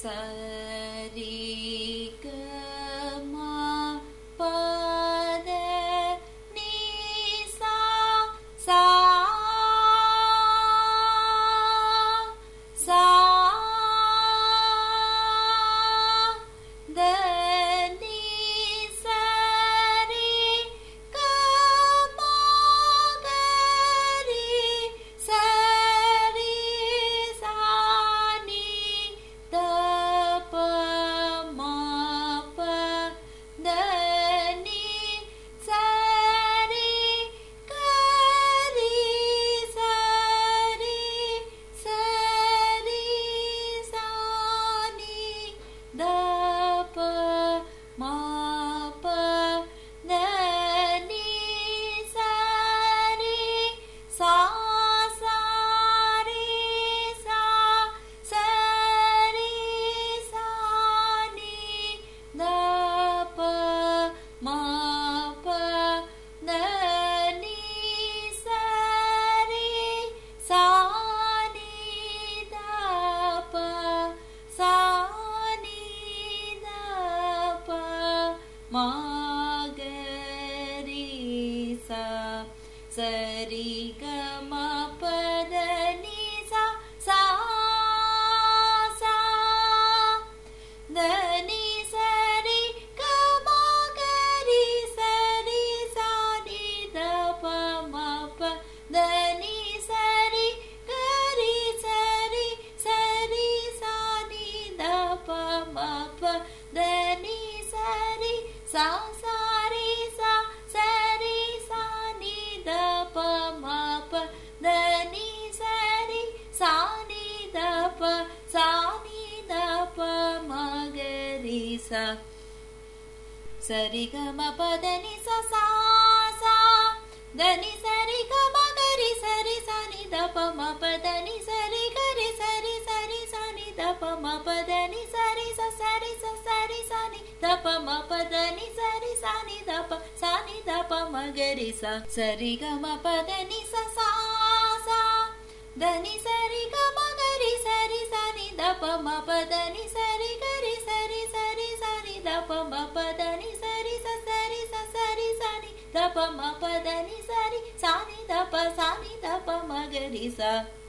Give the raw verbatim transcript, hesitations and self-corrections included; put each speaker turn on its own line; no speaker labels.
சரி க ம பத நீ சா சா சா த நீ சரி க ம க ரி சரி சா நீ த ப ம ப த நீ சரி க ரி சரி சரி சா நீ த ப ம ப த நீ சரி சா சா ரி சா சரி சா நீ த ப ம ப த நீ சரி சா நீ த ப சா நீ த ப ம க ரி சா சரி க ம ப த நீ சா சா சா த நீ சரி க ம க ரி சரி சா நீ த ப ம ப த நீ சரி க ரி சரி சரி சா நீ த ப ம ப த நீ சரி சா சா ரி சா சரி சா நீ த ப ம ப த நீ சரி சா நீ த ப சா நீ த ப ம க ரி சா சரி க ம ப த நீ சா சா சா த நீ சரி க ம க ரி சரி சா நீ த ப ம ப த நீ சரி க ரி சரி சரி சா நீ த ப ம ப த நீ சரி சா சரி சா சரி சா நீ த ப ம ப த நீ சரி சா நீ த ப சா நீ த ப ம க ரி சா சரி க ம ப த நீ சா சா சா த நீ சரி க ம க ரி சரி சா நீ த ப ம ப த நீ சரி க ரி சரி சரி சா நீ த ப ம ப த நீ சரி சா சரி சா சரி சா நீ த ப ம ப த நீ சரி சா நீ த ப சா நீ த ப ம க ரி சா